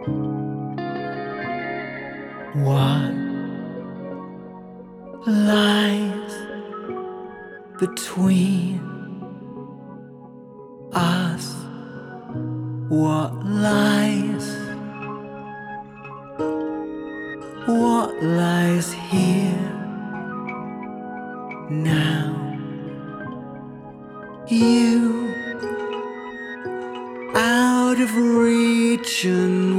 What lies between us? What lies? What lies here now? You out of reach and